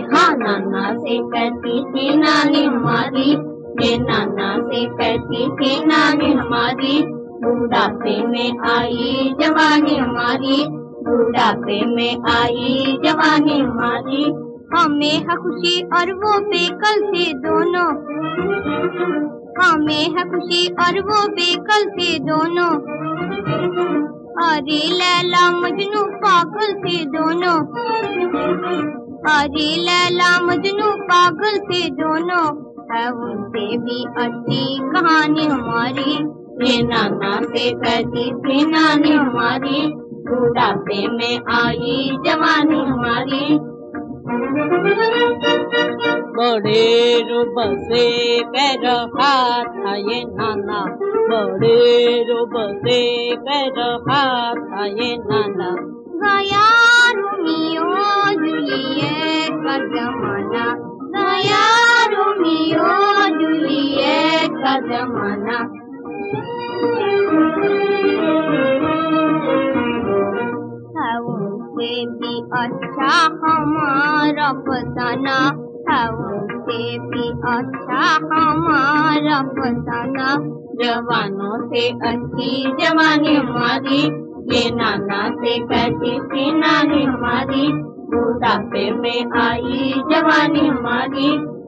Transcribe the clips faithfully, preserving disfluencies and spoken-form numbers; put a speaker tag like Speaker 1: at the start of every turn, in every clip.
Speaker 1: हाँ नाना से कहती थी नानी हमारी, ये नाना से कहती थी नानी हमारी, बुढ़ापे में आई जवानी हमारी, बुढ़ापे में आई जवानी हमारी। हमें है खुशी और वो बेकल थे दोनों, हमें है खुशी और वो बेकल थे दोनों, अरे लैला मजनू पागल थे दोनों, अरे लैला मजनू पागल थे दोनों, है उनसे भी अच्छी कहानी हमारी, ये नाना से कहती थी नानी हमारी, बुढ़ापे में आई जवानी हमारी।
Speaker 2: बड़े रूप से कह रहा था ये नाना, बड़े रूप से कह रहा था ये नाना,
Speaker 1: गया रोमियो जूलियट का जमाना, गया रोमियो जूलियट का जमाना। है उनसे भी अच्छा हमारा फसाना, है उनसे भी अच्छा हमारा फसाना, जवानों से अच्छी जवानी हमारी, ये नाना से कहती थी नानी हमारी, बुढ़ापे में आई जवानी हमारी।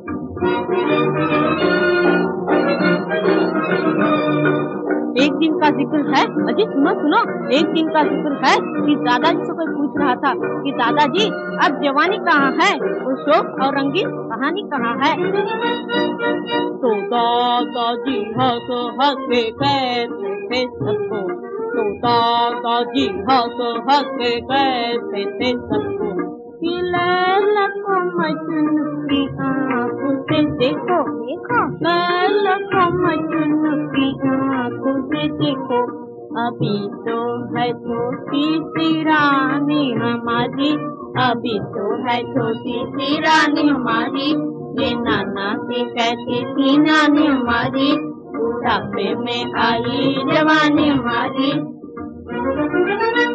Speaker 2: एक दिन का जिक्र है, अजी सुनो सुनो, एक दिन का जिक्र है कि दादाजी से कोई पूछ रहा था कि दादाजी अब जवानी कहाँ है, वो शोक और रंगीन कहानी कहाँ है। तो दादाजी हंस हंस के कहते थे सबको, तो दादाजी हंस हंस के कहते थे सबको, कि लैला को मजनू की आँखों से देखो, देखो लैला को मजनू की आँखों से देखो, अभी तो है छोटी सी रानी हमारी, अभी तो है छोटी सी रानी हमारी, ये नाना से कहती थी नानी हमारी, बुढ़ापे में आई जवानी हमारी।